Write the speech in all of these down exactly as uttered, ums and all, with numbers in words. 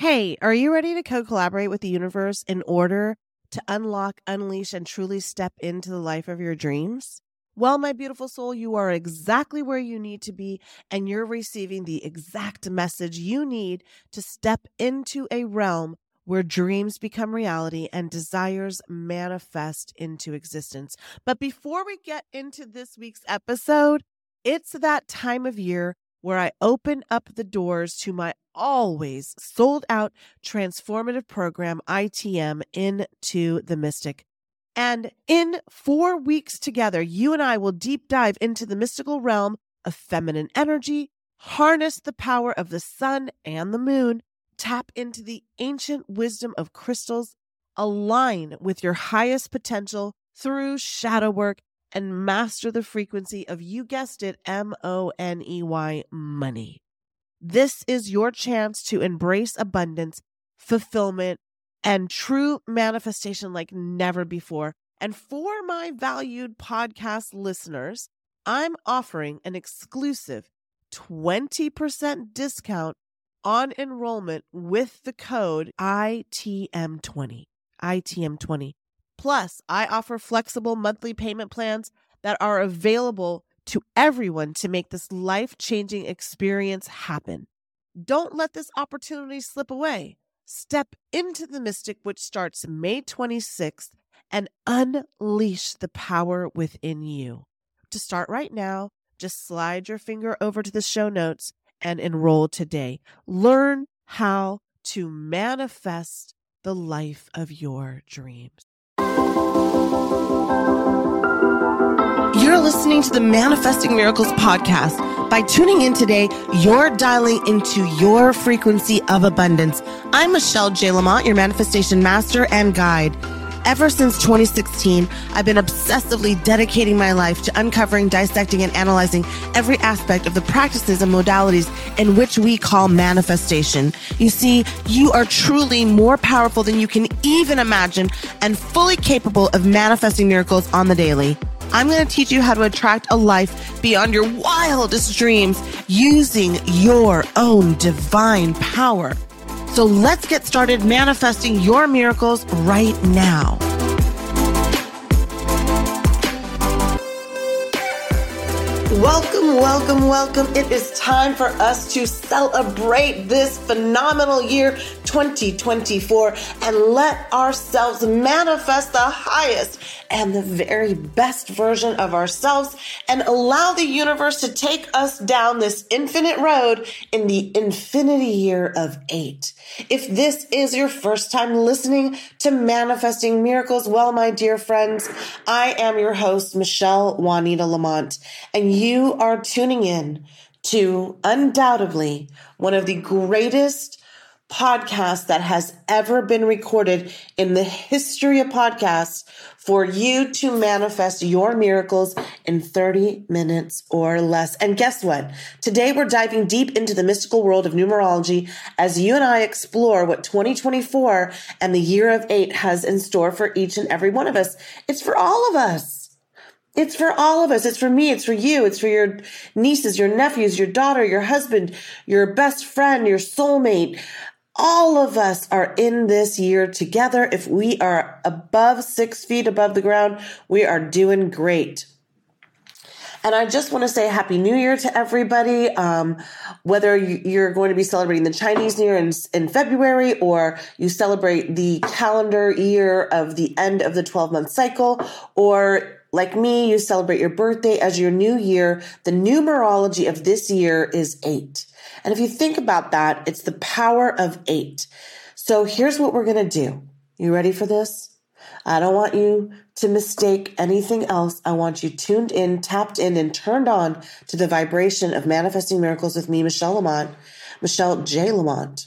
Hey, are you ready to co-collaborate with the universe in order to unlock, unleash, and truly step into the life of your dreams? Well, my beautiful soul, you are exactly where you need to be, and you're receiving the exact message you need to step into a realm where dreams become reality and desires manifest into existence. But before we get into this week's episode, it's that time of year where I open up the doors to my always sold out transformative program, I T M, Into the Mystic. And in four weeks together, you and I will deep dive into the mystical realm of feminine energy, harness the power of the sun and the moon, tap into the ancient wisdom of crystals, align with your highest potential through shadow work, and master the frequency of, you guessed it, M O N E Y, money. This is your chance to embrace abundance, fulfillment, and true manifestation like never before. And for my valued podcast listeners, I'm offering an exclusive twenty percent discount on enrollment with the code I T M twenty. I T M twenty. Plus, I offer flexible monthly payment plans that are available to everyone to make this life-changing experience happen. Don't let this opportunity slip away. Step into the Mystic, which starts May twenty-sixth, and unleash the power within you. To start right now, just slide your finger over to the show notes and enroll today. Learn how to manifest the life of your dreams. You're listening to the Manifesting Miracles podcast. By tuning in today, you're dialing into your frequency of abundance. I'm Michelle J. Lamont, your manifestation master and guide. Ever since twenty sixteen, I've been obsessively dedicating my life to uncovering, dissecting, and analyzing every aspect of the practices and modalities in which we call manifestation. You see, you are truly more powerful than you can even imagine and fully capable of manifesting miracles on the daily. I'm going to teach you how to attract a life beyond your wildest dreams using your own divine power. So let's get started manifesting your miracles right now. Welcome, welcome, welcome. It is time for us to celebrate this phenomenal year, twenty twenty-four, and let ourselves manifest the highest and the very best version of ourselves and allow the universe to take us down this infinite road in the infinity year of eight. If this is your first time listening to Manifesting Miracles, well, my dear friends, I am your host, Michelle Juanita Lamont, and you are tuning in to undoubtedly one of the greatest podcasts that has ever been recorded in the history of podcasts for you to manifest your miracles in thirty minutes or less. And guess what? Today we're diving deep into the mystical world of numerology as you and I explore what twenty twenty-four and the year of eight has in store for each and every one of us. It's for all of us. It's for all of us. It's for me. It's for you. It's for your nieces, your nephews, your daughter, your husband, your best friend, your soulmate. All of us are in this year together. If we are above six feet above the ground, we are doing great. And I just want to say Happy New Year to everybody. Um, whether you're going to be celebrating the Chinese New Year in, in February, or you celebrate the calendar year of the end of the twelve-month cycle, or like me, you celebrate your birthday as your new year, the numerology of this year is eight. And if you think about that, it's the power of eight. So here's what we're going to do. You ready for this? I don't want you to mistake anything else. I want you tuned in, tapped in, and turned on to the vibration of Manifesting Miracles with me, Michelle Lamont, Michelle J. Lamont.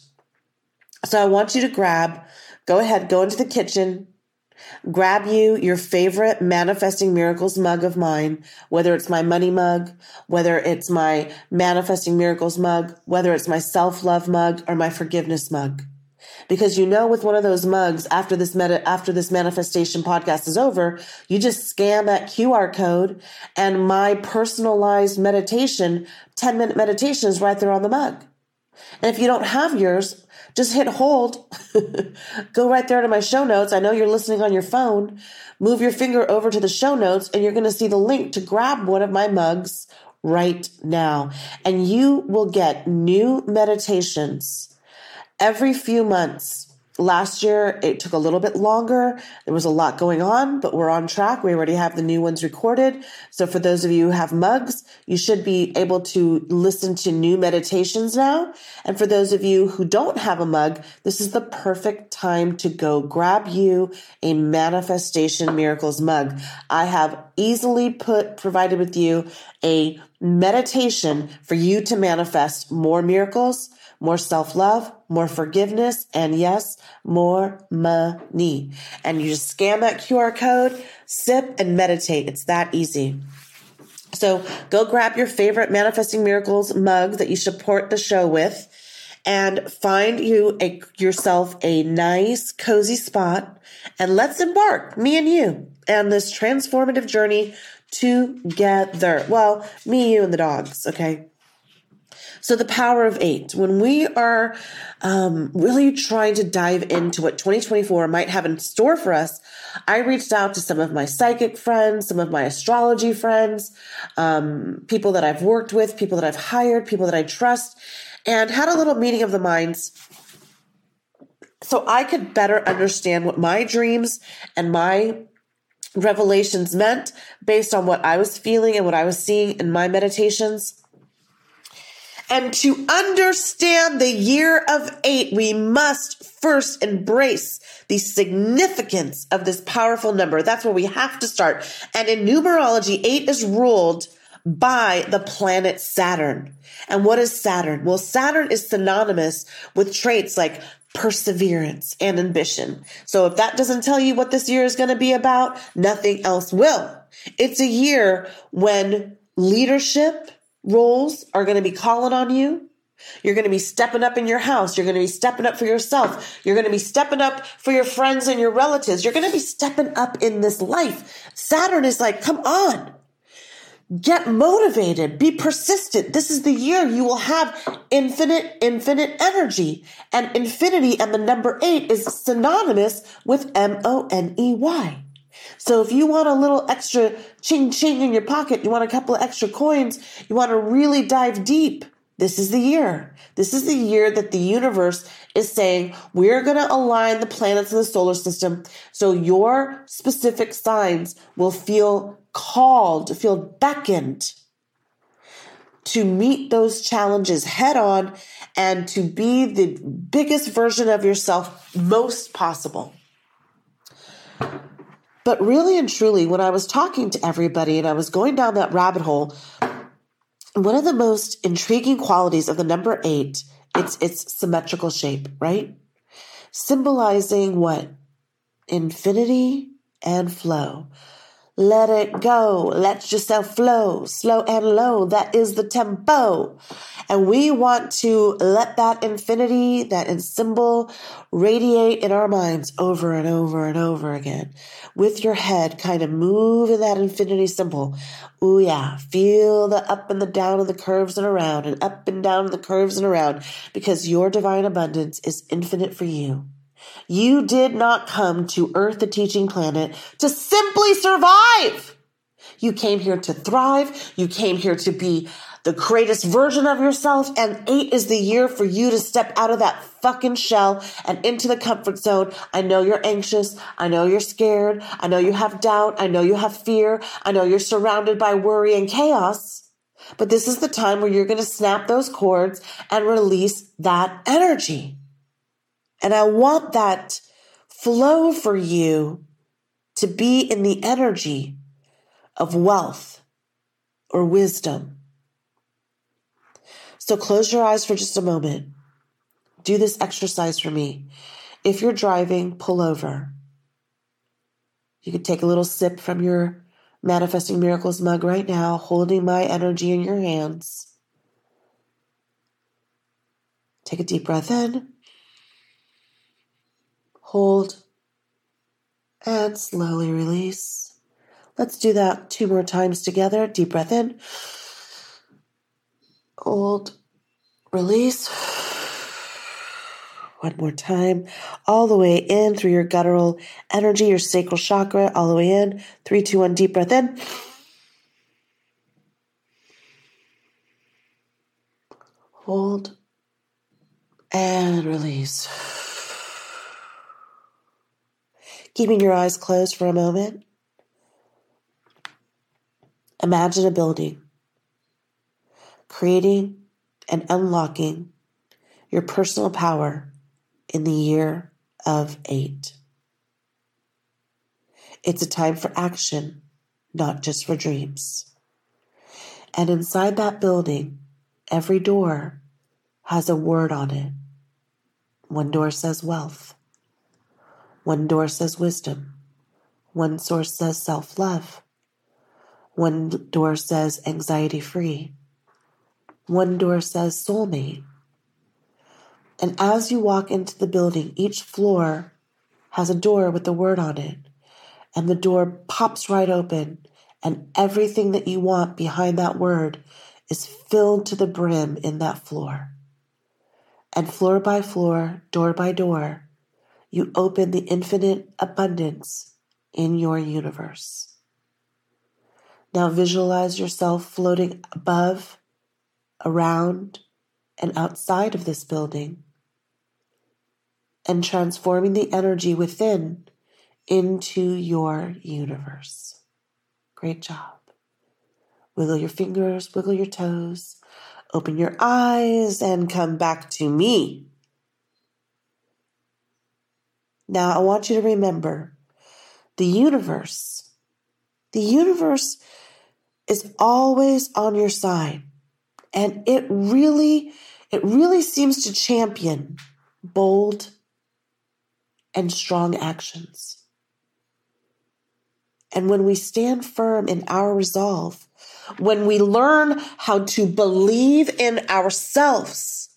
So I want you to grab, go ahead, go into the kitchen, grab you your favorite Manifesting Miracles mug of mine, whether it's my money mug, whether it's my Manifesting Miracles mug, whether it's my self-love mug or my forgiveness mug. Because you know, with one of those mugs, after this meta, after this manifestation podcast is over, you just scan that Q R code and my personalized meditation, ten minute meditation is right there on the mug. And if you don't have yours, Just hit hold. Go right there to my show notes. I know you're listening on your phone. Move your finger over to the show notes and you're going to see the link to grab one of my mugs right now. And you will get new meditations every few months. Last year, it took a little bit longer. There was a lot going on, but we're on track. We already have the new ones recorded. So for those of you who have mugs, you should be able to listen to new meditations now. And for those of you who don't have a mug, this is the perfect time to go grab you a Manifestation Miracles mug. I have easily put, provided with you a meditation for you to manifest more miracles, more self-love, more forgiveness, and yes, more money. And you just scan that Q R code, sip, and meditate. It's that easy. So go grab your favorite Manifesting Miracles mug that you support the show with and find you a, yourself a nice, cozy spot. And let's embark, me and you, on this transformative journey together. Well, me, you, and the dogs, okay? So the power of eight, when we are um, really trying to dive into what twenty twenty-four might have in store for us, I reached out to some of my psychic friends, some of my astrology friends, um, people that I've worked with, people that I've hired, people that I trust, and had a little meeting of the minds so I could better understand what my dreams and my revelations meant based on what I was feeling and what I was seeing in my meditations. And to understand the year of eight, we must first embrace the significance of this powerful number. That's where we have to start. And in numerology, eight is ruled by the planet Saturn. And what is Saturn? Well, Saturn is synonymous with traits like perseverance and ambition. So if that doesn't tell you what this year is going to be about, nothing else will. It's a year when leadership roles are going to be calling on you. You're going to be stepping up in your house. You're going to be stepping up for yourself. You're going to be stepping up for your friends and your relatives. You're going to be stepping up in this life. Saturn is like, come on, get motivated, be persistent. This is the year you will have infinite, infinite energy. And infinity and the number eight is synonymous with M O N E Y. So if you want a little extra ching ching in your pocket, you want a couple of extra coins, you want to really dive deep, this is the year. This is the year that the universe is saying, we're going to align the planets in the solar system so your specific signs will feel called, feel beckoned to meet those challenges head on and to be the biggest version of yourself most possible. But really and truly, when I was talking to everybody and I was going down that rabbit hole, one of the most intriguing qualities of the number eight, it's its symmetrical shape, right? Symbolizing what? Infinity and flow. Let it go. Let yourself flow. Slow and low. That is the tempo. And we want to let that infinity, that symbol, radiate in our minds over and over and over again. With your head, kind of move in that infinity symbol. Ooh, yeah. Feel the up and the down and the curves and around, and up and down and the curves and around, because your divine abundance is infinite for you. You did not come to Earth, the teaching planet, to simply survive. You came here to thrive. You came here to be the greatest version of yourself. And eight is the year for you to step out of that fucking shell and into the comfort zone. I know you're anxious. I know you're scared. I know you have doubt. I know you have fear. I know you're surrounded by worry and chaos. But this is the time where you're going to snap those cords and release that energy. And I want that flow for you to be in the energy of wealth or wisdom. So close your eyes for just a moment. Do this exercise for me. If you're driving, pull over. You could take a little sip from your Manifesting Miracles mug right now, holding my energy in your hands. Take a deep breath in. Hold, and slowly release. Let's do that two more times together. Deep breath in. Hold, release. One more time, all the way in through your guttural energy, your sacral chakra, all the way in. Three, two, one, deep breath in. Hold and release. Keeping your eyes closed for a moment. Imagine a building, creating and unlocking your personal power in the year of eight. It's a time for action, not just for dreams. And inside that building, every door has a word on it. One door says wealth. One door says wisdom. One source says self-love. One door says anxiety-free. One door says soulmate. And as you walk into the building, each floor has a door with the word on it. And the door pops right open, and everything that you want behind that word is filled to the brim in that floor. And floor by floor, door by door, you open the infinite abundance in your universe. Now visualize yourself floating above, around, and outside of this building, and transforming the energy within into your universe. Great job. Wiggle your fingers, wiggle your toes, open your eyes, and come back to me. Now I want you to remember the universe. The universe is always on your side. And it really, it really seems to champion bold and strong actions. And when we stand firm in our resolve, when we learn how to believe in ourselves,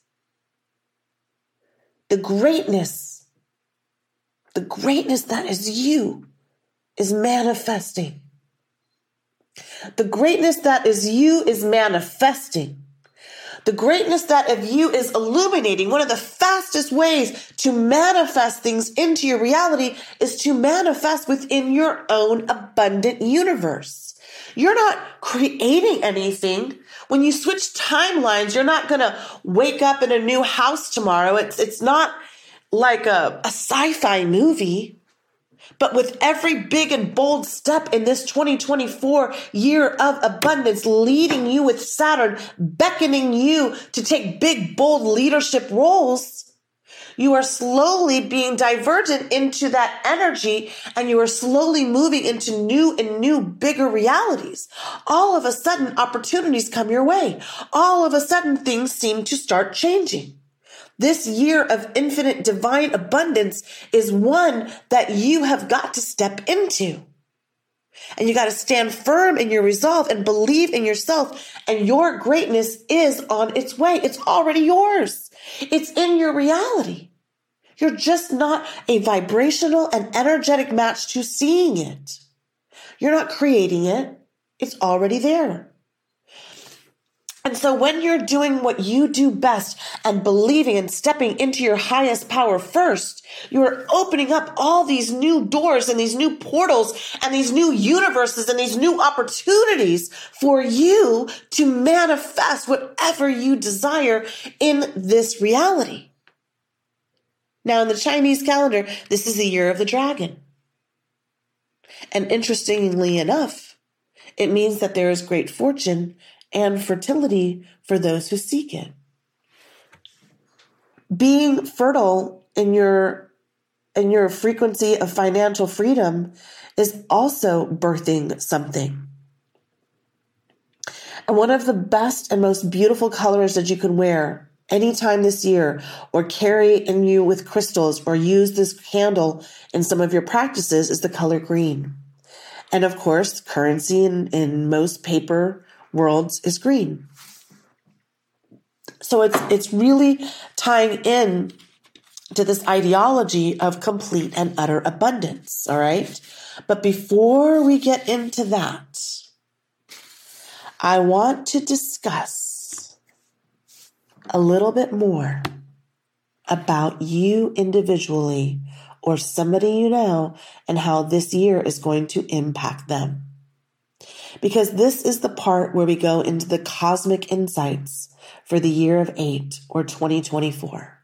the greatness, the greatness that is you is manifesting. The greatness that is you is manifesting. The greatness that of you is illuminating. One of the fastest ways to manifest things into your reality is to manifest within your own abundant universe. You're not creating anything. When you switch timelines, you're not going to wake up in a new house tomorrow. It's, it's not like a, a sci-fi movie. But with every big and bold step in this twenty twenty-four year of abundance, leading you with Saturn, beckoning you to take big, bold leadership roles, you are slowly being diverted into that energy, and you are slowly moving into new and new, bigger realities. All of a sudden, opportunities come your way. All of a sudden, things seem to start changing. This year of infinite divine abundance is one that you have got to step into. And you got to stand firm in your resolve and believe in yourself. And your greatness is on its way. It's already yours. It's in your reality. You're just not a vibrational and energetic match to seeing it. You're not creating it. It's already there. And so when you're doing what you do best and believing and stepping into your highest power first, you're opening up all these new doors and these new portals and these new universes and these new opportunities for you to manifest whatever you desire in this reality. Now, in the Chinese calendar, this is the year of the dragon. And interestingly enough, it means that there is great fortune and fertility for those who seek it. Being fertile in your in your frequency of financial freedom is also birthing something. And one of the best and most beautiful colors that you can wear anytime this year, or carry in you with crystals, or use this candle in some of your practices, is the color green. And of course, currency in, in most paper worlds is green. So it's it's really tying in to this ideology of complete and utter abundance, all right? But before we get into that, I want to discuss a little bit more about you individually or somebody you know and how this year is going to impact them. Because this is the part where we go into the cosmic insights for the year of eight or twenty twenty-four.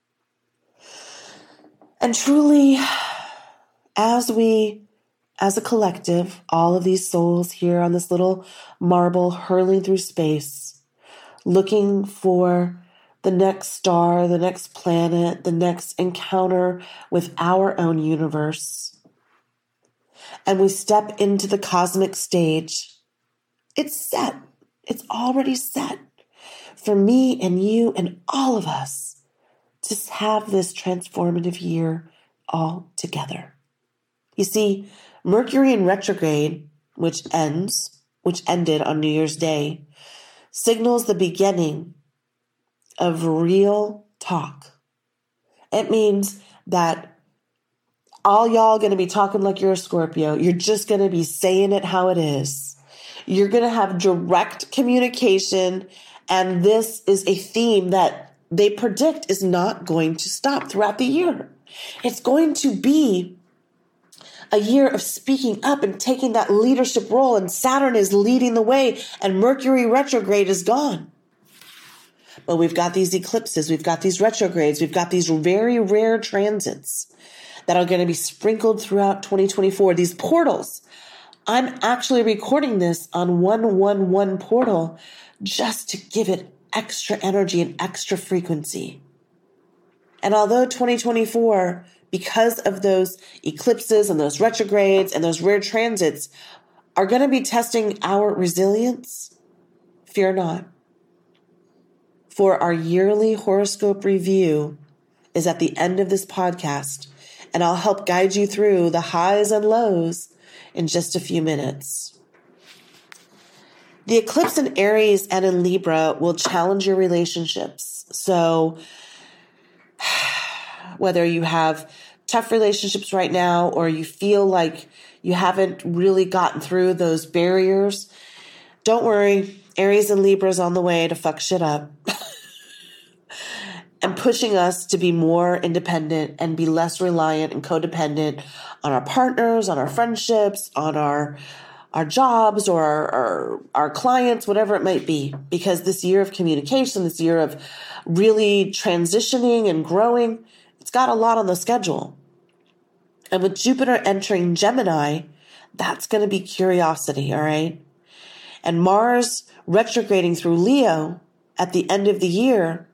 And truly, as we, as a collective, all of these souls here on this little marble hurling through space, looking for the next star, the next planet, the next encounter with our own universe, and we step into the cosmic stage, it's set. It's already set for me and you and all of us to have this transformative year all together. You see, Mercury in retrograde, which ends, which ended on New Year's Day, signals the beginning of real talk. It means that all y'all going to be talking like you're a Scorpio. You're just going to be saying it how it is. You're going to have direct communication. And this is a theme that they predict is not going to stop throughout the year. It's going to be a year of speaking up and taking that leadership role. And Saturn is leading the way and Mercury retrograde is gone. But we've got these eclipses. We've got these retrogrades. We've got these very rare transits that are going to be sprinkled throughout twenty twenty-four. These portals. I'm actually recording this on one one one portal just to give it extra energy and extra frequency. And although twenty twenty-four, because of those eclipses and those retrogrades and those rare transits, are going to be testing our resilience, fear not. For our yearly horoscope review is at the end of this podcast, and I'll help guide you through the highs and lows in just a few minutes. The eclipse in Aries and in Libra will challenge your relationships. So whether you have tough relationships right now or you feel like you haven't really gotten through those barriers, don't worry. Aries and Libra is on the way to fuck shit up and pushing us to be more independent and be less reliant and codependent on our partners, on our friendships, on our our jobs or our, our, our clients, whatever it might be. Because this year of communication, this year of really transitioning and growing, it's got a lot on the schedule. And with Jupiter entering Gemini, that's going to be curiosity, all right? And Mars retrograding through Leo at the end of the year,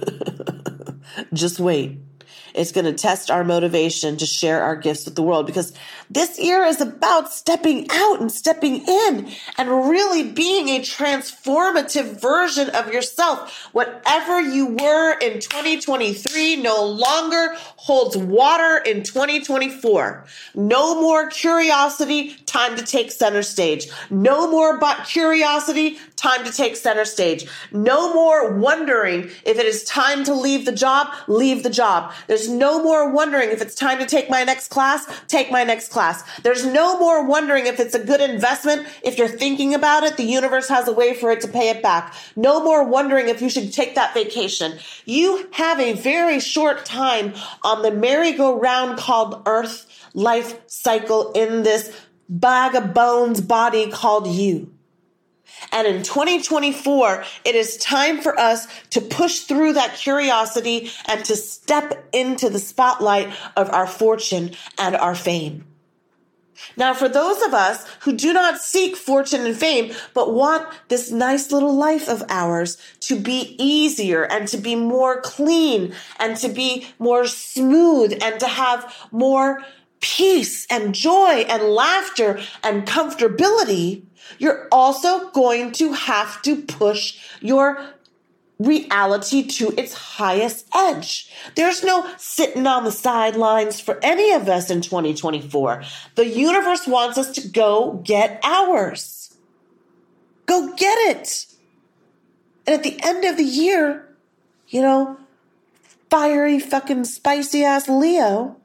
just wait. It's going to test our motivation to share our gifts with the world, because this year is about stepping out and stepping in and really being a transformative version of yourself. Whatever you were in twenty twenty-three no longer holds water in twenty twenty-four. No more curiosity, time to take center stage. No more but curiosity, time to take center stage. No more wondering if it is time to leave the job, leave the job. There's no more wondering if it's time to take my next class, take my next class. There's no more wondering if it's a good investment. If you're thinking about it, the universe has a way for it to pay it back. No more wondering if you should take that vacation. You have a very short time on the merry-go-round called Earth life cycle in this bag of bones body called you. And in twenty twenty-four, it is time for us to push through that curiosity and to step into the spotlight of our fortune and our fame. Now, for those of us who do not seek fortune and fame, but want this nice little life of ours to be easier and to be more clean and to be more smooth and to have more peace and joy and laughter and comfortability, you're also going to have to push your reality to its highest edge. There's no sitting on the sidelines for any of us in twenty twenty-four. The universe wants us to go get ours. Go get it. And at the end of the year, you know, fiery fucking spicy ass Leo.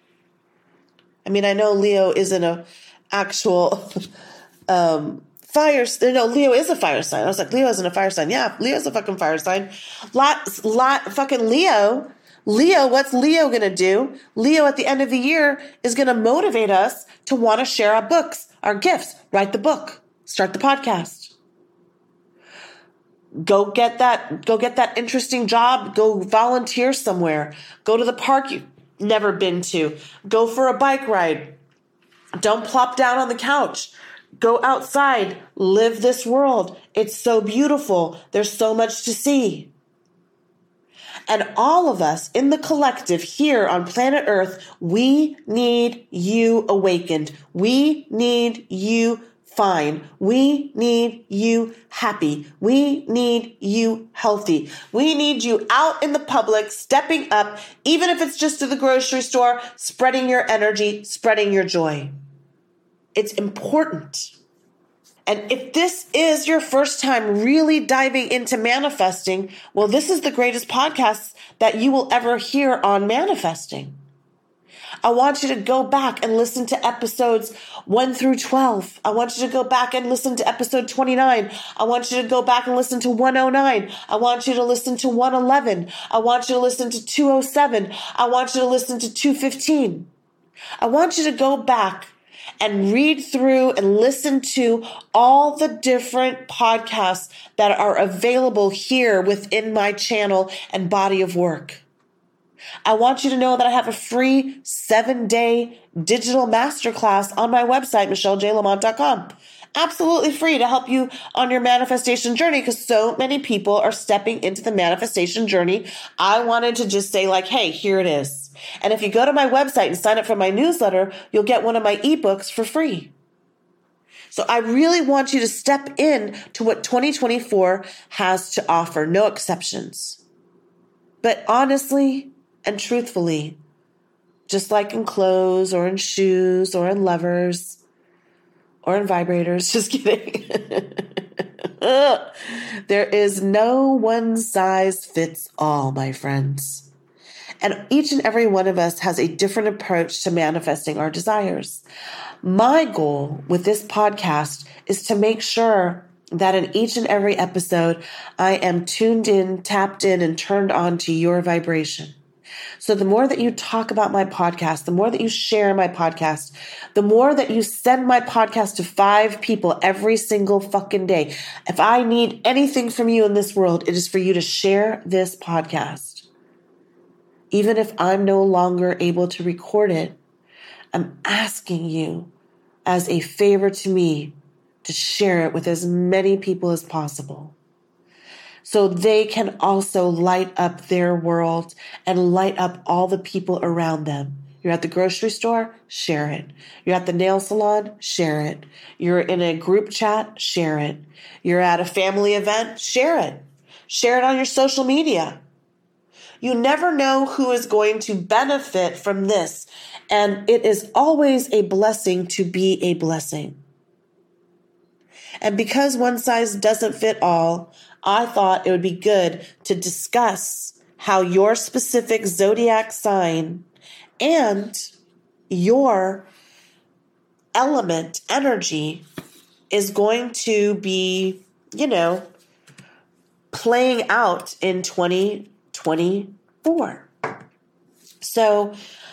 I mean, I know Leo isn't a actual um, fire. No, Leo is a fire sign. I was like, Leo isn't a fire sign. Yeah, Leo's a fucking fire sign. Lot, lot, fucking Leo Leo, what's Leo going to do? Leo at the end of the year is going to motivate us to want to share our books, our gifts, write the book, start the podcast. Go get that, go get that interesting job. Go volunteer somewhere. Go to the park you've never been to. Go for a bike ride. Don't plop down on the couch. Go outside. Live this world. It's so beautiful. There's so much to see. And all of us in the collective here on planet Earth, we need you awakened. We need you fine. We need you happy. We need you healthy. We need you out in the public, stepping up, even if it's just to the grocery store, spreading your energy, spreading your joy. It's important. And if this is your first time really diving into manifesting, well, this is the greatest podcast that you will ever hear on manifesting. I want you to go back and listen to episodes one through twelve. I want you to go back and listen to episode twenty-nine. I want you to go back and listen to one oh nine. I want you to listen to one eleven. I want you to listen to two oh seven. I want you to listen to two fifteen. I want you to go back and read through and listen to all the different podcasts that are available here within my channel and body of work. I want you to know that I have a free seven-day digital masterclass on my website, michelle j lamont dot com. Absolutely free to help you on your manifestation journey because so many people are stepping into the manifestation journey. I wanted to just say like, hey, here it is. And if you go to my website and sign up for my newsletter, you'll get one of my ebooks for free. So I really want you to step in to what twenty twenty-four has to offer. No exceptions. But honestly and truthfully, just like in clothes or in shoes or in lovers or in vibrators, just kidding. There is no one size fits all, my friends. And each and every one of us has a different approach to manifesting our desires. My goal with this podcast is to make sure that in each and every episode, I am tuned in, tapped in, and turned on to your vibration. So the more that you talk about my podcast, the more that you share my podcast, the more that you send my podcast to five people every single fucking day. If I need anything from you in this world, it is for you to share this podcast. Even if I'm no longer able to record it, I'm asking you as a favor to me to share it with as many people as possible so they can also light up their world and light up all the people around them. You're at the grocery store, share it. You're at the nail salon, share it. You're in a group chat, share it. You're at a family event, share it. Share it on your social media. You never know who is going to benefit from this. And it is always a blessing to be a blessing. And because one size doesn't fit all, I thought it would be good to discuss how your specific zodiac sign and your element energy is going to be, you know, playing out in twenty twenty-four. So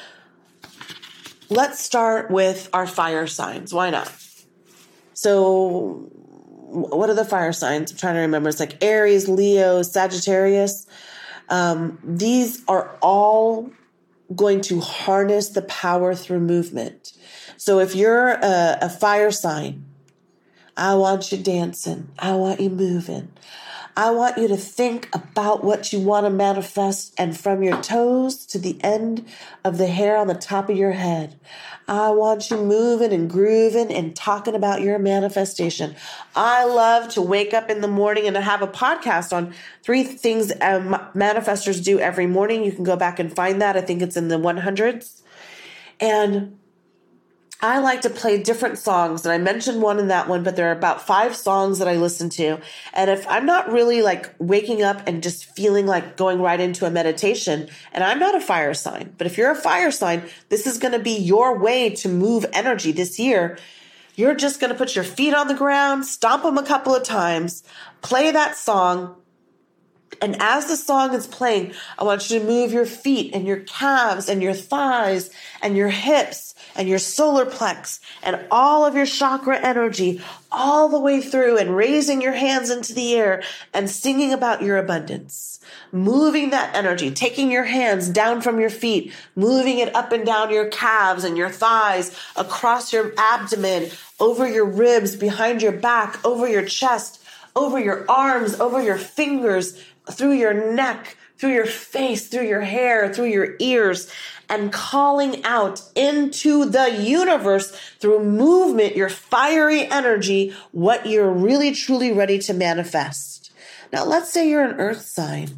let's start with our fire signs. Why not? So what are the fire signs? I'm trying to remember. It's like Aries, Leo, Sagittarius. Um, these are all going to harness the power through movement. So if you're a, a fire sign, I want you dancing. I want you moving. I want you to think about what you want to manifest, and from your toes to the end of the hair on the top of your head, I want you moving and grooving and talking about your manifestation. I love to wake up in the morning and to have a podcast on three things um, manifestors do every morning. You can go back and find that. I think it's in the hundreds. And I like to play different songs, and I mentioned one in that one, but there are about five songs that I listen to. And if I'm not really like waking up and just feeling like going right into a meditation, and I'm not a fire sign, but if you're a fire sign, this is going to be your way to move energy this year. You're just going to put your feet on the ground, stomp them a couple of times, play that song, And as the song is playing, I want you to move your feet and your calves and your thighs and your hips and your solar plex and all of your chakra energy all the way through, and raising your hands into the air and singing about your abundance. Moving that energy, taking your hands down from your feet, moving it up and down your calves and your thighs, across your abdomen, over your ribs, behind your back, over your chest, over your arms, over your fingers, through your neck, through your face, through your hair, through your ears, and calling out into the universe through movement, your fiery energy, what you're really truly ready to manifest. Now, let's say you're an earth sign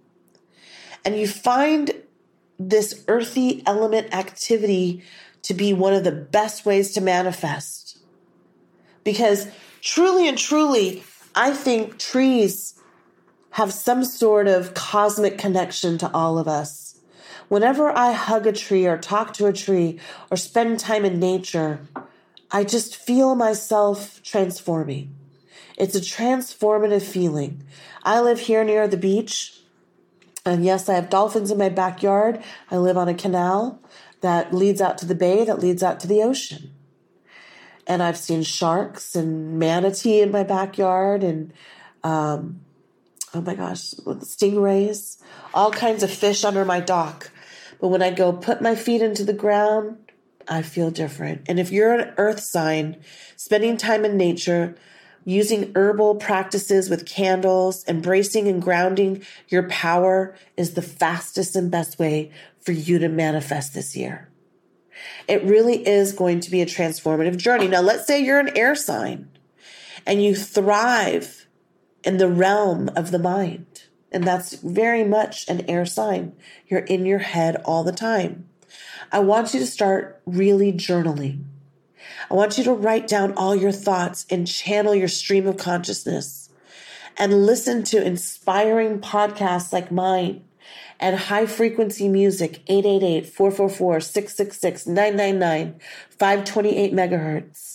and you find this earthy element activity to be one of the best ways to manifest. Because truly and truly, I think trees have some sort of cosmic connection to all of us. Whenever I hug a tree or talk to a tree or spend time in nature, I just feel myself transforming. It's a transformative feeling. I live here near the beach, and yes, I have dolphins in my backyard. I live on a canal that leads out to the bay, that leads out to the ocean. And I've seen sharks and manatee in my backyard, and um, oh my gosh, stingrays, all kinds of fish under my dock. But when I go put my feet into the ground, I feel different. And if you're an earth sign, spending time in nature, using herbal practices with candles, embracing and grounding your power is the fastest and best way for you to manifest this year. It really is going to be a transformative journey. Now, let's say you're an air sign and you thrive in the realm of the mind. And that's very much an air sign. You're in your head all the time. I want you to start really journaling. I want you to write down all your thoughts and channel your stream of consciousness and listen to inspiring podcasts like mine and high frequency music, eight eight eight, four four four, six six six, nine nine nine, five twenty-eight megahertz.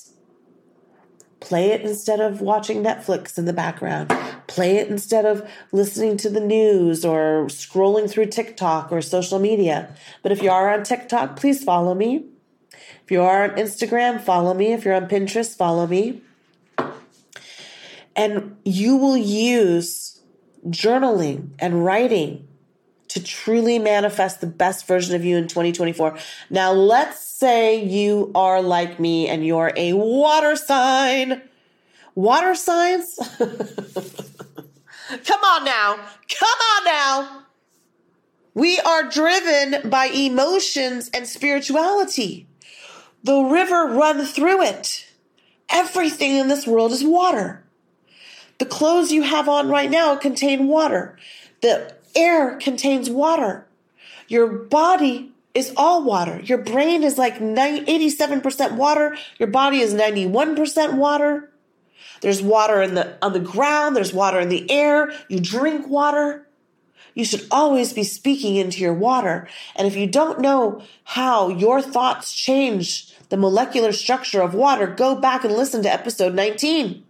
Play it instead of watching Netflix in the background. Play it instead of listening to the news or scrolling through TikTok or social media. But if you are on TikTok, please follow me. If you are on Instagram, follow me. If you're on Pinterest, follow me. And you will use journaling and writing to truly manifest the best version of you in twenty twenty-four. Now, let's say you are like me and you're a water sign. Water signs? Come on now. Come on now. We are driven by emotions and spirituality. The river runs through it. Everything in this world is water. The clothes you have on right now contain water. The air contains water. Your body is all water. Your brain is like eighty-seven percent water. Your body is ninety-one percent water. There's water in the on the ground. There's water in the air. You drink water. You should always be speaking into your water. And if you don't know how your thoughts change the molecular structure of water, go back and listen to episode nineteen.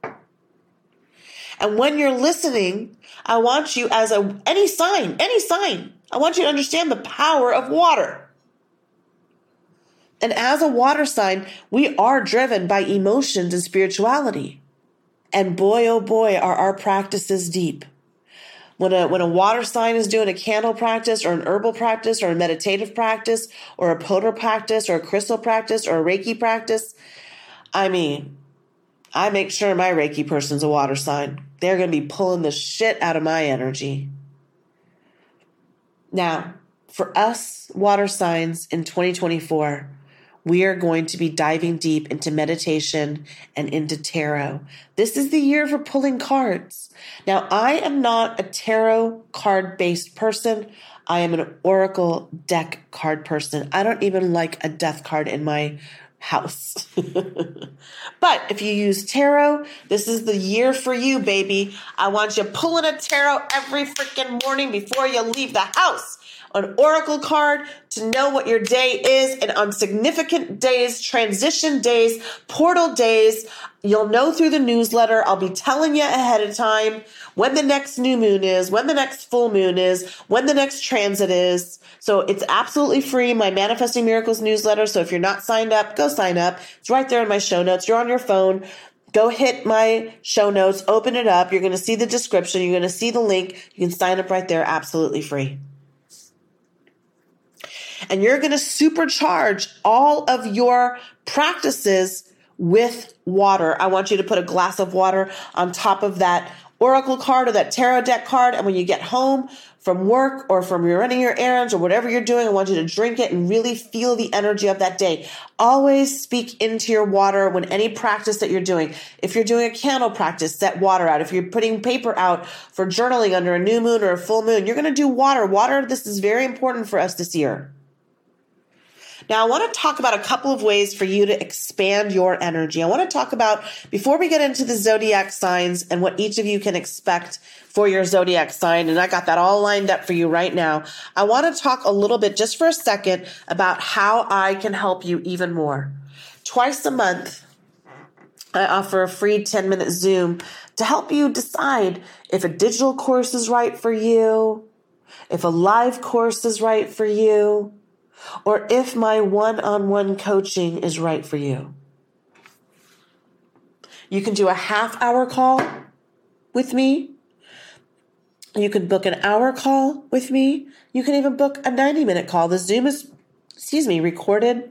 And when you're listening, I want you as a any sign, any sign, I want you to understand the power of water. And as a water sign, we are driven by emotions and spirituality. And boy, oh boy, are our practices deep. When a, when a water sign is doing a candle practice or an herbal practice or a meditative practice or a polar practice or a crystal practice or a Reiki practice, I mean, I make sure my Reiki person's a water sign. They're going to be pulling the shit out of my energy. Now, for us water signs in twenty twenty-four, we are going to be diving deep into meditation and into tarot. This is the year for pulling cards. Now, I am not a tarot card-based person. I am an oracle deck card person. I don't even like a death card in my house. But if you use tarot, this is the year for you, baby. I want you pulling a tarot every freaking morning before you leave the house. an oracle card to know what your day is. And on significant days, transition days, portal days, you'll know through the newsletter. I'll be telling you ahead of time when the next new moon is, when the next full moon is, when the next transit is. So it's absolutely free, my Manifesting Miracles newsletter. So if you're not signed up, go sign up. It's right there in my show notes. You're on your phone. Go hit my show notes, open it up. You're going to see the description. You're going to see the link. You can sign up right there, absolutely free. And you're going to supercharge all of your practices with water. I want you to put a glass of water on top of that oracle card or that tarot deck card. And when you get home from work or from you're running your errands or whatever you're doing, I want you to drink it and really feel the energy of that day. Always speak into your water when any practice that you're doing. If you're doing a candle practice, set water out. If you're putting paper out for journaling under a new moon or a full moon, you're going to do water. Water, this is very important for us this year. Now, I want to talk about a couple of ways for you to expand your energy. I want to talk about, before we get into the zodiac signs and what each of you can expect for your zodiac sign, and I got that all lined up for you right now, I want to talk a little bit, just for a second, about how I can help you even more. Twice a month, I offer a free ten-minute Zoom to help you decide if a digital course is right for you, if a live course is right for you, or if my one-on-one coaching is right for you. You can do a half-hour call with me. You can book an hour call with me. You can even book a ninety-minute call. The Zoom is, excuse me, recorded.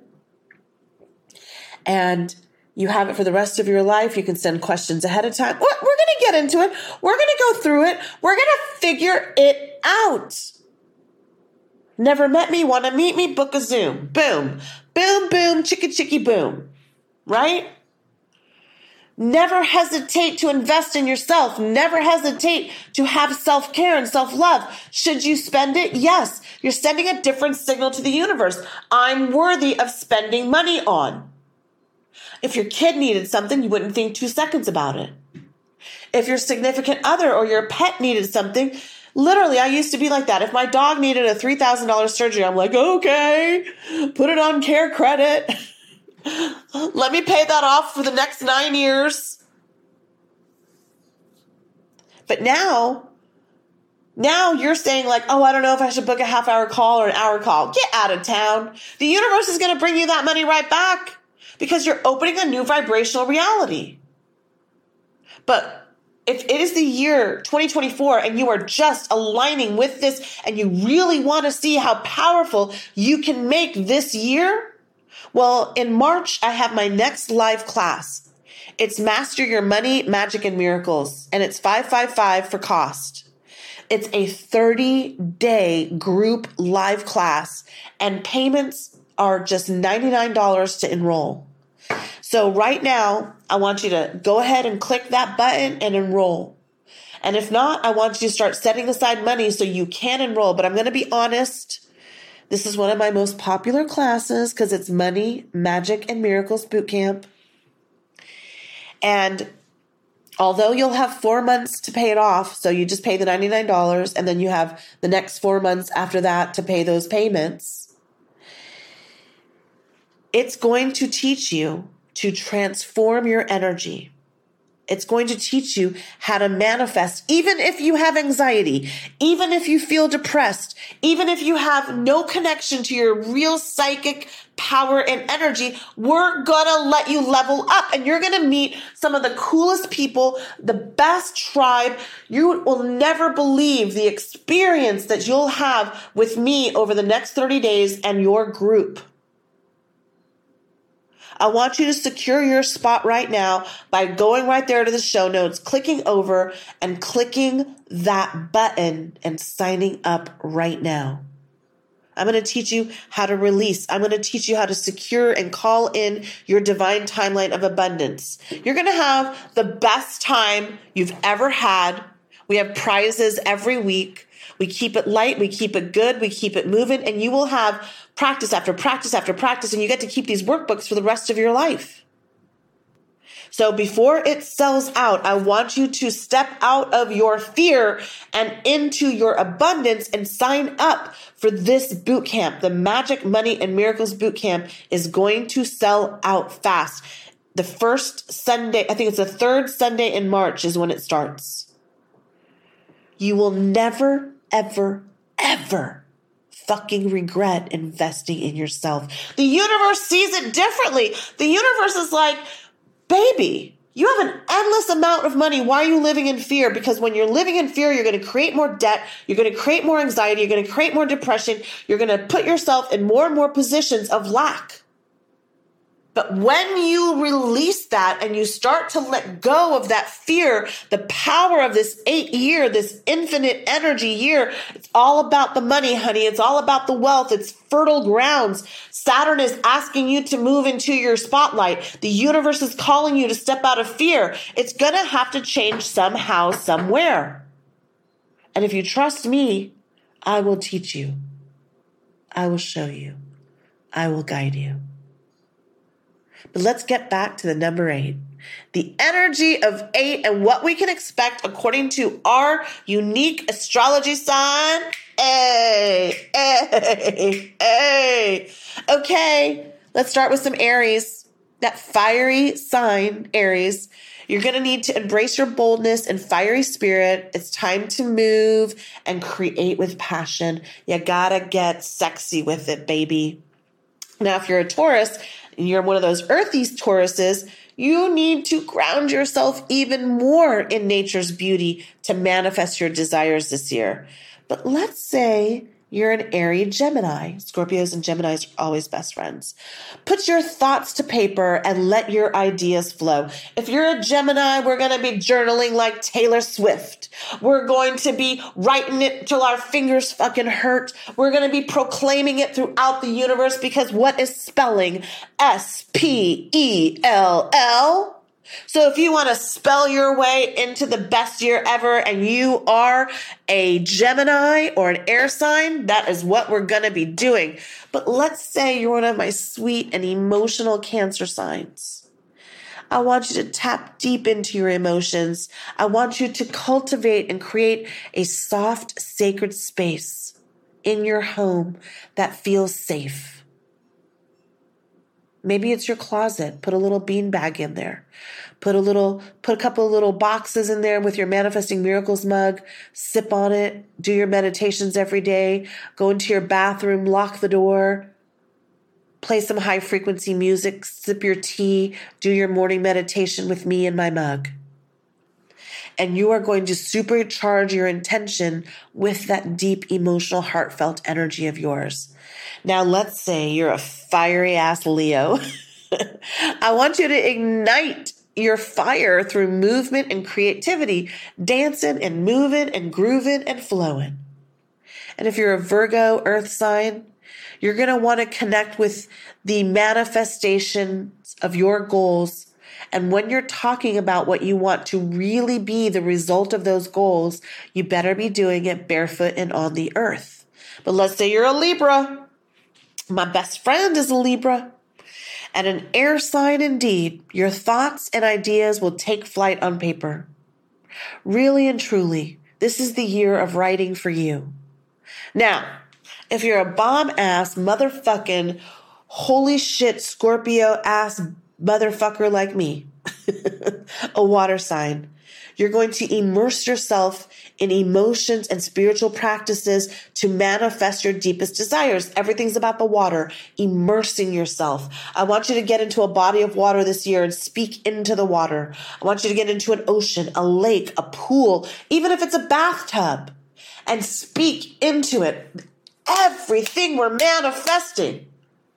And you have it for the rest of your life. You can send questions ahead of time. We're going to get into it. We're going to go through it. We're going to figure it out. Never met me, want to meet me, book a Zoom. Boom, boom, boom, chicka, chicka, boom. Right? Never hesitate to invest in yourself. Never hesitate to have self-care and self-love. Should you spend it? Yes. You're sending a different signal to the universe. I'm worthy of spending money on. If your kid needed something, you wouldn't think two seconds about it. If your significant other or your pet needed something, literally, I used to be like that. If my dog needed a three thousand dollars surgery, I'm like, okay, put it on care credit. Let me pay that off for the next nine years. But now, now you're saying like, oh, I don't know if I should book a half hour call or an hour call. Get out of town. The universe is going to bring you that money right back because you're opening a new vibrational reality. But if it is the year twenty twenty-four and you are just aligning with this and you really want to see how powerful you can make this year, well, in March, I have my next live class. It's Master Your Money, Magic, and Miracles, and it's five five five for cost. It's a thirty-day group live class, and payments are just ninety-nine dollars to enroll. So right now, I want you to go ahead and click that button and enroll. And if not, I want you to start setting aside money so you can enroll. But I'm going to be honest, this is one of my most popular classes because it's Money, Magic, and Miracles Bootcamp. And although you'll have four months to pay it off, so you just pay the ninety-nine dollars and then you have the next four months after that to pay those payments, it's going to teach you to transform your energy. It's going to teach you how to manifest, even if you have anxiety, even if you feel depressed, even if you have no connection to your real psychic power and energy, we're going to let you level up and you're going to meet some of the coolest people, the best tribe. You will never believe the experience that you'll have with me over the next thirty days and your group. I want you to secure your spot right now by going right there to the show notes, clicking over and clicking that button and signing up right now. I'm going to teach you how to release. I'm going to teach you how to secure and call in your divine timeline of abundance. You're going to have the best time you've ever had. We have prizes every week. We keep it light. We keep it good. We keep it moving. And you will have practice after practice after practice. And you get to keep these workbooks for the rest of your life. So before it sells out, I want you to step out of your fear and into your abundance and sign up for this boot camp. The Magic, Money, and Miracles boot camp is going to sell out fast. The first Sunday, I think it's the third Sunday in March is when it starts. You will never, ever, ever fucking regret investing in yourself. The universe sees it differently. The universe is like, baby, you have an endless amount of money. Why are you living in fear? Because when you're living in fear, you're going to create more debt. You're going to create more anxiety. You're going to create more depression. You're going to put yourself in more and more positions of lack. But when you release that and you start to let go of that fear, the power of this eight year, this infinite energy year, it's all about the money, honey. It's all about the wealth. It's fertile grounds. Saturn is asking you to move into your spotlight. The universe is calling you to step out of fear. It's going to have to change somehow, somewhere. And if you trust me, I will teach you. I will show you. I will guide you. But let's get back to the number eight. The energy of eight and what we can expect according to our unique astrology sign. Hey, hey, hey. Okay, let's start with some Aries. That fiery sign, Aries. You're going to need to embrace your boldness and fiery spirit. It's time to move and create with passion. You gotta get sexy with it, baby. Now, if you're a Taurus, and you're one of those earthy Tauruses, you need to ground yourself even more in nature's beauty to manifest your desires this year. But let's say you're an airy Gemini. Scorpios and Geminis are always best friends. Put your thoughts to paper and let your ideas flow. If you're a Gemini, we're going to be journaling like Taylor Swift. We're going to be writing it till our fingers fucking hurt. We're going to be proclaiming it throughout the universe because what is spelling? S P E L L. So if you want to spell your way into the best year ever and you are a Gemini or an air sign, that is what we're going to be doing. But let's say you're one of my sweet and emotional Cancer signs. I want you to tap deep into your emotions. I want you to cultivate and create a soft, sacred space in your home that feels safe. Maybe it's your closet. Put a little beanbag in there. Put a little, put a couple of little boxes in there with your Manifesting Miracles mug. Sip on it. Do your meditations every day. Go into your bathroom. Lock the door. Play some high frequency music. Sip your tea. Do your morning meditation with me in my mug. And you are going to supercharge your intention with that deep, emotional, heartfelt energy of yours. Now, let's say you're a fiery ass Leo. I want you to ignite your fire through movement and creativity, dancing and moving and grooving and flowing. And if you're a Virgo earth sign, you're going to want to connect with the manifestations of your goals. And when you're talking about what you want to really be the result of those goals, you better be doing it barefoot and on the earth. But let's say you're a Libra. My best friend is a Libra. And an air sign indeed, your thoughts and ideas will take flight on paper. Really and truly, this is the year of writing for you. Now, if you're a bomb-ass, motherfucking, holy shit, Scorpio-ass motherfucker like me, a water sign, you're going to immerse yourself in emotions and spiritual practices to manifest your deepest desires. Everything's about the water, immersing yourself. I want you to get into a body of water this year and speak into the water. I want you to get into an ocean, a lake, a pool, even if it's a bathtub, and speak into it. Everything we're manifesting.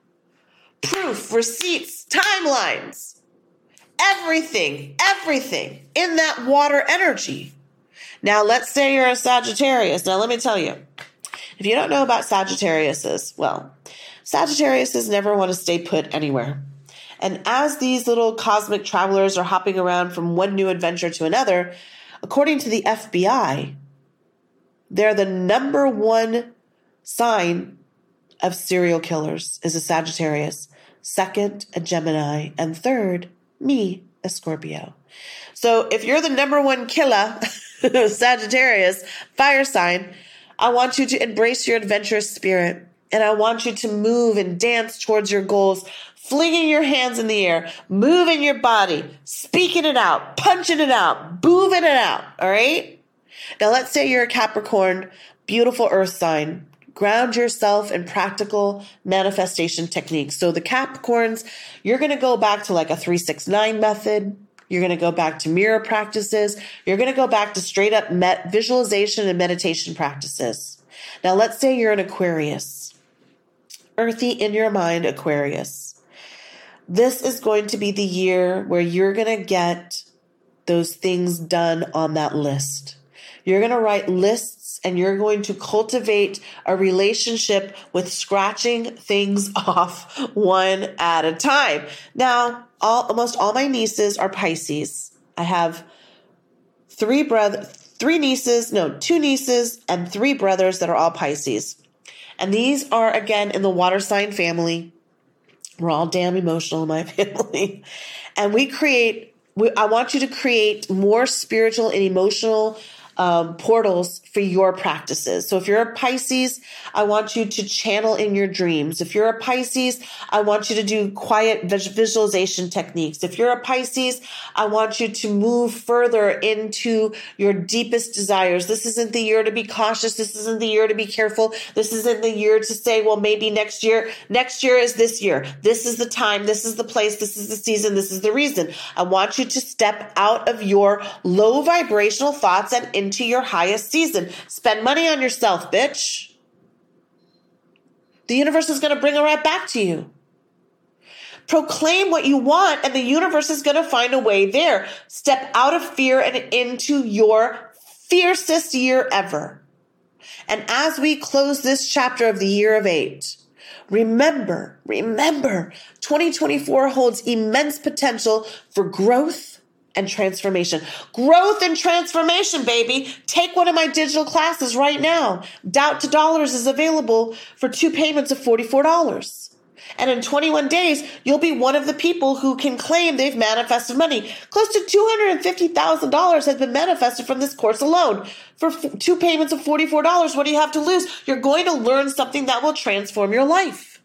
Proof, receipts, timelines. Everything, everything in that water energy. Now, let's say you're a Sagittarius. Now, let me tell you, if you don't know about Sagittariuses, well, Sagittariuses never want to stay put anywhere. And as these little cosmic travelers are hopping around from one new adventure to another, according to the F B I, they're the number one sign of serial killers is a Sagittarius. Second, a Gemini. And third, me, a Scorpio. So if you're the number one killer, Sagittarius, fire sign, I want you to embrace your adventurous spirit. And I want you to move and dance towards your goals, flinging your hands in the air, moving your body, speaking it out, punching it out, moving it out. All right. Now let's say you're a Capricorn, beautiful earth sign. Ground yourself in practical manifestation techniques. So the Capricorns, you're going to go back to like a three six nine method. You're going to go back to mirror practices. You're going to go back to straight up met visualization and meditation practices. Now, let's say you're an Aquarius. Earthy in your mind, Aquarius. This is going to be the year where you're going to get those things done on that list. You're going to write lists and you're going to cultivate a relationship with scratching things off one at a time. Now, all, almost all my nieces are Pisces. I have three brother, three nieces, no, two nieces and three brothers that are all Pisces. And these are, again, in the water sign family. We're all damn emotional in my family. And we create, we, I want you to create more spiritual and emotional Um, portals for your practices. So if you're a Pisces, I want you to channel in your dreams. If you're a Pisces, I want you to do quiet visualization techniques. If you're a Pisces, I want you to move further into your deepest desires. This isn't the year to be cautious. This isn't the year to be careful. This isn't the year to say, well, maybe next year. Next year is this year. This is the time. This is the place. This is the season. This is the reason. I want you to step out of your low vibrational thoughts and into into your highest season. Spend money on yourself, bitch. The universe is going to bring it right back to you. Proclaim what you want and the universe is going to find a way there. Step out of fear and into your fiercest year ever. And as we close this chapter of the year of eight, remember, remember, twenty twenty-four holds immense potential for growth and transformation. Growth and transformation, baby. Take one of my digital classes right now. Doubt to Dollars is available for two payments of forty-four dollars. And in twenty-one days, you'll be one of the people who can claim they've manifested money. Close to two hundred fifty thousand dollars has been manifested from this course alone. For f- two payments of forty-four dollars, what do you have to lose? You're going to learn something that will transform your life.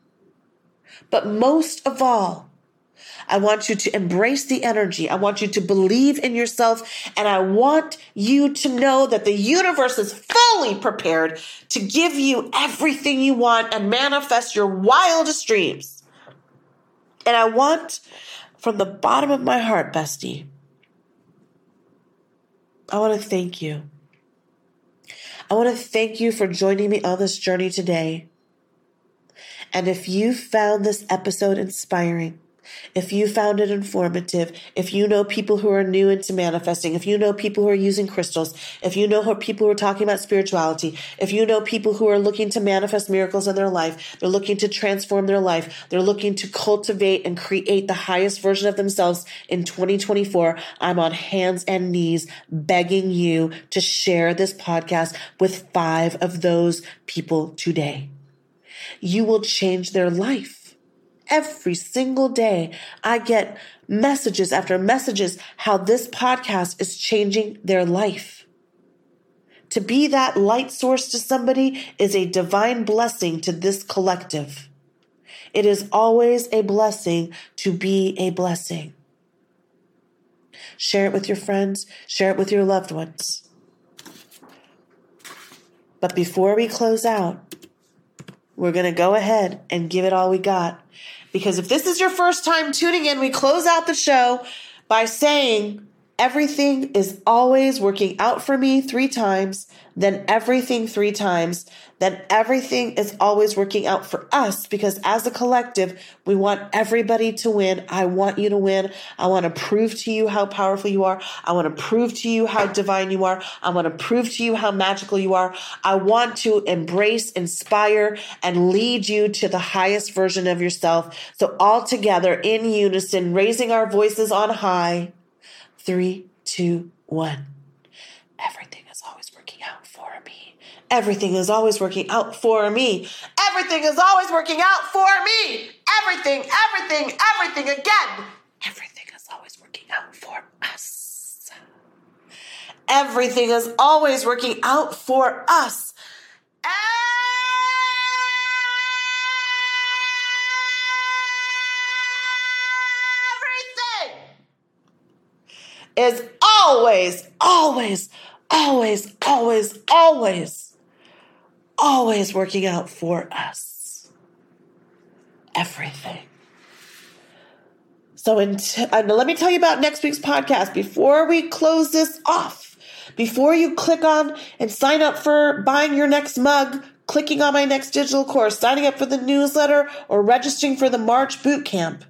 But most of all, I want you to embrace the energy. I want you to believe in yourself. And I want you to know that the universe is fully prepared to give you everything you want and manifest your wildest dreams. And I want, from the bottom of my heart, bestie, I want to thank you. I want to thank you for joining me on this journey today. And if you found this episode inspiring, if you found it informative, if you know people who are new into manifesting, if you know people who are using crystals, if you know people who are talking about spirituality, if you know people who are looking to manifest miracles in their life, they're looking to transform their life, they're looking to cultivate and create the highest version of themselves in twenty twenty-four, I'm on hands and knees begging you to share this podcast with five of those people today. You will change their life. Every single day, I get messages after messages how this podcast is changing their life. To be that light source to somebody is a divine blessing to this collective. It is always a blessing to be a blessing. Share it with your friends. Share it with your loved ones. But before we close out, we're going to go ahead and give it all we got. Because if this is your first time tuning in, we close out the show by saying everything is always working out for me three times, then everything three times, then everything is always working out for us, because as a collective, we want everybody to win. I want you to win. I want to prove to you how powerful you are. I want to prove to you how divine you are. I want to prove to you how magical you are. I want to embrace, inspire, and lead you to the highest version of yourself. So all together in unison, raising our voices on high. Three, two, one. Everything is always working out for me. Everything is always working out for me. Everything is always working out for me. Everything, everything, everything again. Everything everything is always working out for us. Everything is always, always, always, always, always, always working out for us. Everything. So until, uh, let me tell you about next week's podcast. Before we close this off, before you click on and sign up for buying your next mug, clicking on my next digital course, signing up for the newsletter, or registering for the March boot camp,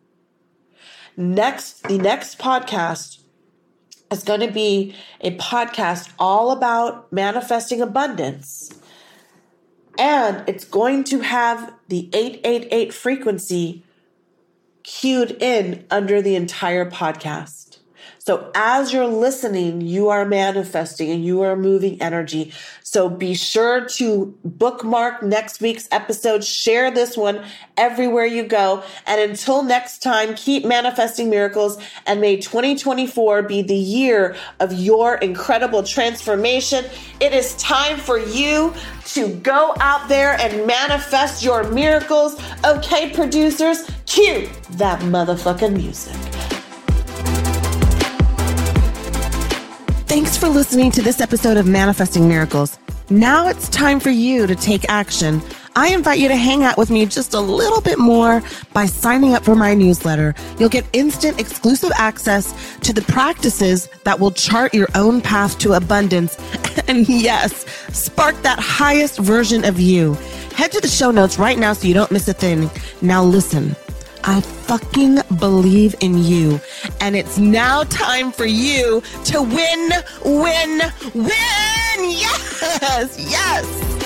next, the next podcast is going to be a podcast all about manifesting abundance. And it's going to have the eight eight eight frequency cued in under the entire podcast. So as you're listening, you are manifesting and you are moving energy. So be sure to bookmark next week's episode, share this one everywhere you go. And until next time, keep manifesting miracles, and may twenty twenty-four be the year of your incredible transformation. It is time for you to go out there and manifest your miracles. Okay, producers, cue that motherfucking music. Thanks for listening to this episode of Manifesting Miracles. Now it's time for you to take action. I invite you to hang out with me just a little bit more by signing up for my newsletter. You'll get instant exclusive access to the practices that will chart your own path to abundance. And yes, spark that highest version of you. Head to the show notes right now so you don't miss a thing. Now listen. I fucking believe in you. And it's now time for you to win, win, win. Yes, yes.